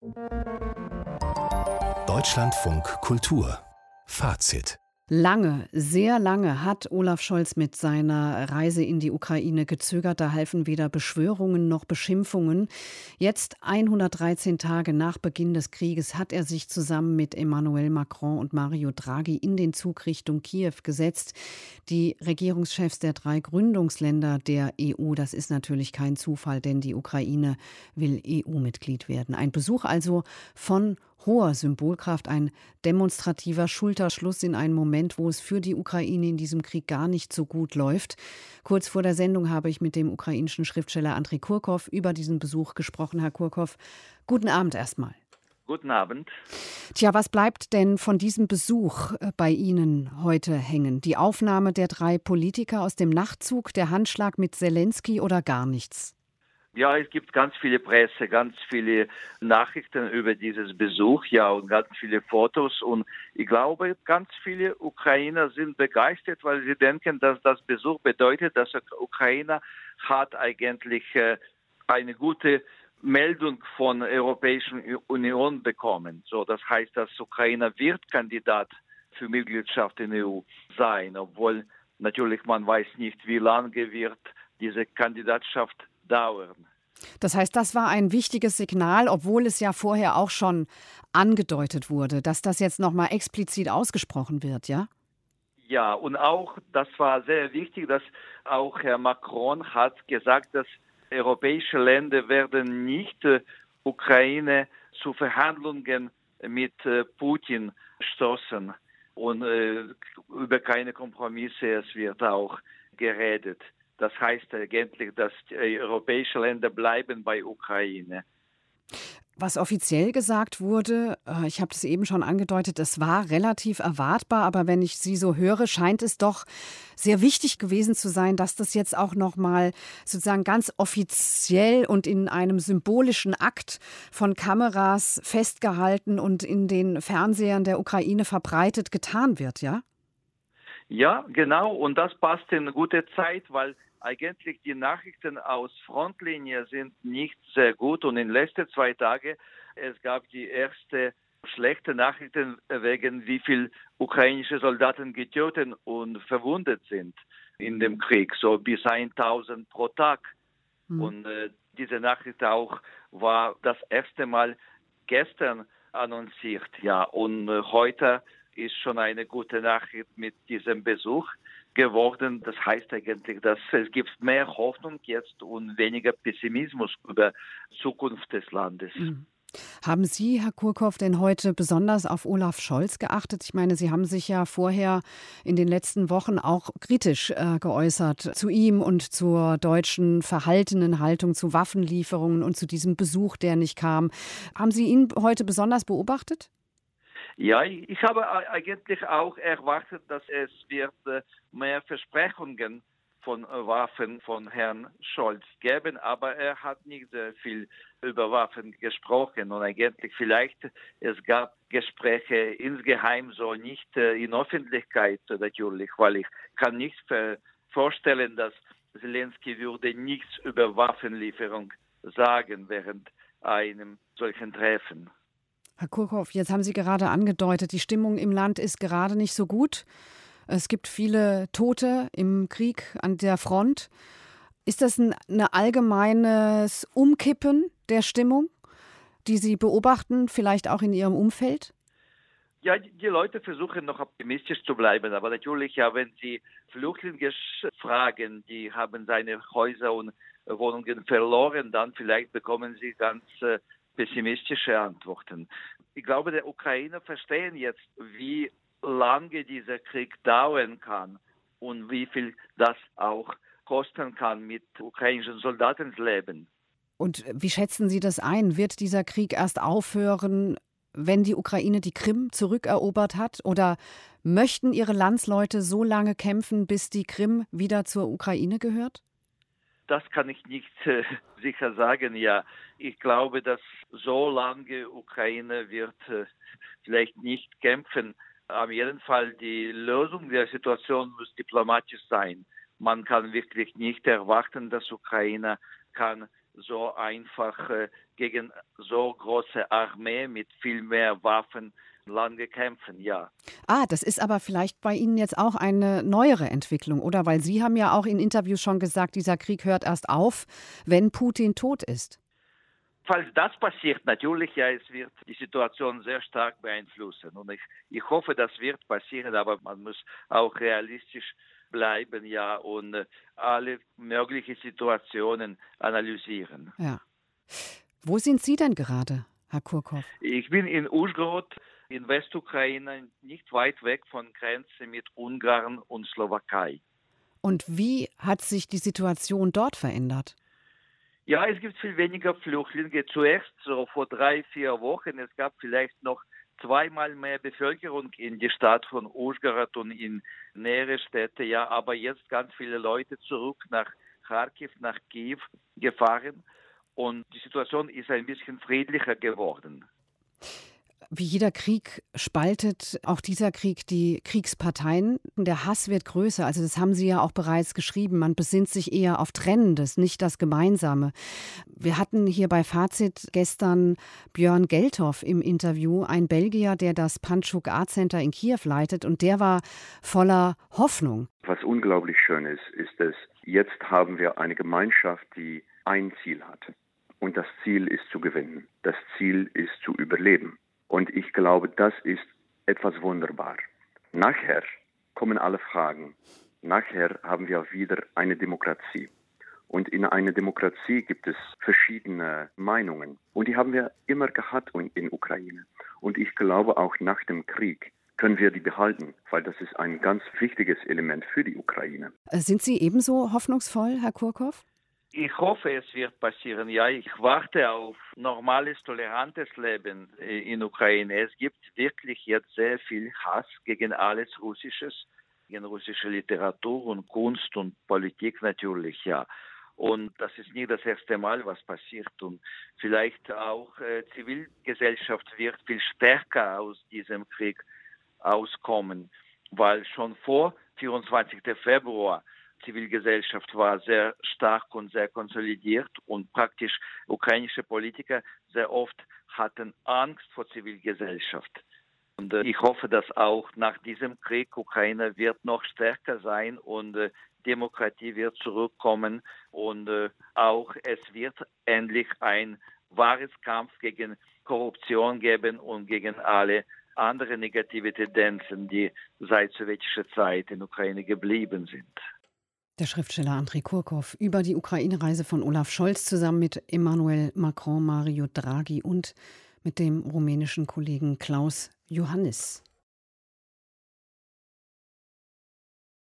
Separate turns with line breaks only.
Deutschlandfunk Kultur Fazit.
Lange, sehr lange hat Olaf Scholz mit seiner Reise in die Ukraine gezögert. Da halfen weder Beschwörungen noch Beschimpfungen. Jetzt, 113 Tage nach Beginn des Krieges, hat er sich zusammen mit Emmanuel Macron und Mario Draghi in den Zug Richtung Kiew gesetzt. Die Regierungschefs der 3 Gründungsländer der EU, das ist natürlich kein Zufall, denn die Ukraine will EU-Mitglied werden. Ein Besuch also von hoher Symbolkraft, ein demonstrativer Schulterschluss in einen Moment, wo es für die Ukraine in diesem Krieg gar nicht so gut läuft. Kurz vor der Sendung habe ich mit dem ukrainischen Schriftsteller Andrei Kurkow über diesen Besuch gesprochen. Herr Kurkow, guten Abend erstmal.
Guten Abend.
Tja, was bleibt denn von diesem Besuch bei Ihnen heute hängen? Die Aufnahme der 3 Politiker aus dem Nachtzug, der Handschlag mit Selenskyj oder gar nichts?
Ja, es gibt ganz viele Presse, ganz viele Nachrichten über dieses Besuch, ja, und ganz viele Fotos. Und ich glaube, ganz viele Ukrainer sind begeistert, weil sie denken, dass das Besuch bedeutet, dass Ukraine hat eigentlich eine gute Meldung von der Europäischen Union bekommen. So, das heißt, dass Ukraine wird Kandidat für Mitgliedschaft in der EU sein, obwohl natürlich man weiß nicht, wie lange wird diese Kandidatschaft dauern.
Das heißt, das war ein wichtiges Signal, obwohl es ja vorher auch schon angedeutet wurde, dass das jetzt nochmal explizit ausgesprochen wird, ja?
Ja, und auch, das war sehr wichtig, dass auch Herr Macron hat gesagt, dass europäische Länder werden nicht Ukraine zu Verhandlungen mit Putin stoßen und über keine Kompromisse, es wird auch geredet. Das heißt eigentlich, dass die europäischen Länder bleiben bei Ukraine.
Was offiziell gesagt wurde, ich habe das eben schon angedeutet, das war relativ erwartbar, aber wenn ich Sie so höre, scheint es doch sehr wichtig gewesen zu sein, dass das jetzt auch noch mal sozusagen ganz offiziell und in einem symbolischen Akt von Kameras festgehalten und in den Fernsehern der Ukraine verbreitet getan wird, ja?
Ja, genau, und das passt in eine gute Zeit, weil eigentlich die Nachrichten aus Frontlinie sind nicht sehr gut und in den letzten 2 Tagen es gab die erste schlechte Nachrichten wegen wie viel ukrainische Soldaten getötet und verwundet sind in dem Krieg, so bis 1000 pro Tag. Und diese Nachricht auch war das erste Mal gestern annonciert, ja, und heute ist schon eine gute Nachricht mit diesem Besuch geworden. Das heißt eigentlich, dass es gibt mehr Hoffnung jetzt und weniger Pessimismus über die Zukunft des Landes.
Haben Sie, Herr Kurkow, denn heute besonders auf Olaf Scholz geachtet? Ich meine, Sie haben sich ja vorher in den letzten Wochen auch kritisch geäußert zu ihm und zur deutschen verhaltenen Haltung zu Waffenlieferungen und zu diesem Besuch, der nicht kam. Haben Sie ihn heute besonders beobachtet?
Ja, ich habe eigentlich auch erwartet, dass es wird mehr Versprechungen von Waffen von Herrn Scholz geben, aber er hat nicht sehr viel über Waffen gesprochen und eigentlich vielleicht es gab Gespräche insgeheim, so nicht in Öffentlichkeit natürlich, weil ich kann nicht vorstellen, dass Selenskyj würde nichts über Waffenlieferung sagen während einem solchen Treffen.
Herr Kurkow, jetzt haben Sie gerade angedeutet, die Stimmung im Land ist gerade nicht so gut. Es gibt viele Tote im Krieg an der Front. Ist das ein allgemeines Umkippen der Stimmung, die Sie beobachten, vielleicht auch in Ihrem Umfeld?
Ja, die Leute versuchen noch optimistisch zu bleiben, aber natürlich, ja, wenn Sie Flüchtlinge fragen, die haben seine Häuser und Wohnungen verloren, dann vielleicht bekommen sie ganz pessimistische Antworten. Ich glaube, die Ukrainer verstehen jetzt, wie lange dieser Krieg dauern kann und wie viel das auch kosten kann mit ukrainischen Soldatenleben.
Und wie schätzen Sie das ein? Wird dieser Krieg erst aufhören, wenn die Ukraine die Krim zurückerobert hat? Oder möchten Ihre Landsleute so lange kämpfen, bis die Krim wieder zur Ukraine gehört?
Das kann ich nicht sicher sagen, ja. Ich glaube, dass so lange Ukraine wird vielleicht nicht kämpfen. Auf jeden Fall die Lösung der Situation muss diplomatisch sein. Man kann wirklich nicht erwarten, dass Ukraine kann so einfach gegen so große Armee mit viel mehr Waffen lange kämpfen, ja.
Das ist aber vielleicht bei Ihnen jetzt auch eine neuere Entwicklung, oder? Weil Sie haben ja auch in Interviews schon gesagt, dieser Krieg hört erst auf, wenn Putin tot ist.
Falls das passiert, natürlich, ja, es wird die Situation sehr stark beeinflussen. Und ich hoffe, das wird passieren, aber man muss auch realistisch bleiben, ja, und alle möglichen Situationen analysieren.
Ja. Wo sind Sie denn gerade, Herr Kurkow?
Ich bin in Užhorod in Westukraine, nicht weit weg von Grenze mit Ungarn und Slowakei.
Und wie hat sich die Situation dort verändert?
Ja, es gibt viel weniger Flüchtlinge. Zuerst, so vor 3-4 Wochen, es gab vielleicht noch zweimal mehr Bevölkerung in die Stadt von Užhorod und in nähere Städte. Ja, aber jetzt ganz viele Leute zurück nach Kharkiv, nach Kiew gefahren. Und die Situation ist ein bisschen friedlicher geworden.
Wie jeder Krieg spaltet auch dieser Krieg die Kriegsparteien. Der Hass wird größer. Also das haben Sie ja auch bereits geschrieben. Man besinnt sich eher auf Trennendes, nicht das Gemeinsame. Wir hatten hier bei Fazit gestern Björn Geltow im Interview, ein Belgier, der das Panchuk Art Center in Kiew leitet. Und der war voller Hoffnung.
Was unglaublich schön ist, ist, dass jetzt haben wir eine Gemeinschaft, die ein Ziel hat. Und das Ziel ist zu gewinnen. Das Ziel ist zu überleben. Und ich glaube, das ist etwas wunderbar. Nachher kommen alle Fragen. Nachher haben wir wieder eine Demokratie. Und in einer Demokratie gibt es verschiedene Meinungen. Und die haben wir immer gehabt in Ukraine. Und ich glaube, auch nach dem Krieg können wir die behalten, weil das ist ein ganz wichtiges Element für die Ukraine.
Sind Sie ebenso hoffnungsvoll, Herr Kurkow?
Ich hoffe, es wird passieren. Ja, ich warte auf normales, tolerantes Leben in Ukraine. Es gibt wirklich jetzt sehr viel Hass gegen alles Russisches, gegen russische Literatur und Kunst und Politik natürlich, ja. Und das ist nicht das erste Mal, was passiert. Und vielleicht auch Zivilgesellschaft wird viel stärker aus diesem Krieg auskommen, weil schon vor 24. Februar Zivilgesellschaft war sehr stark und sehr konsolidiert und praktisch ukrainische Politiker sehr oft hatten Angst vor Zivilgesellschaft. Und ich hoffe, dass auch nach diesem Krieg Ukraine wird noch stärker sein und Demokratie wird zurückkommen und auch es wird endlich ein wahres Kampf gegen Korruption geben und gegen alle andere negative Tendenzen, die seit sowjetischer Zeit in Ukraine geblieben sind.
Der Schriftsteller Andrei Kurkow über die Ukraine-Reise von Olaf Scholz zusammen mit Emmanuel Macron, Mario Draghi und mit dem rumänischen Kollegen Klaus Iohannis.